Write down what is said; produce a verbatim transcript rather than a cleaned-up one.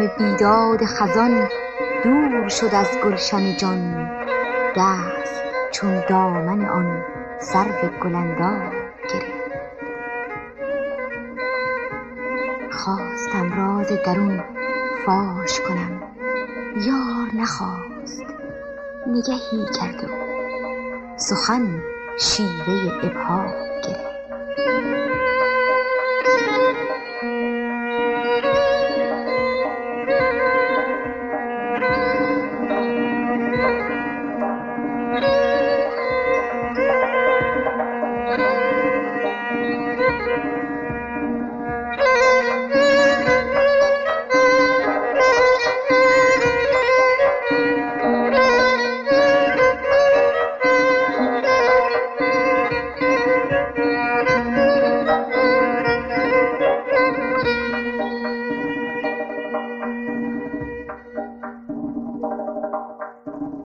بیداد خزان دور شد از گلشن جان. دست چون دامن آن سرو گلندام گرفت. خواستم راز درون فاش کنم، یار نخواست، نگهی کرد و سخن شیوه ابهام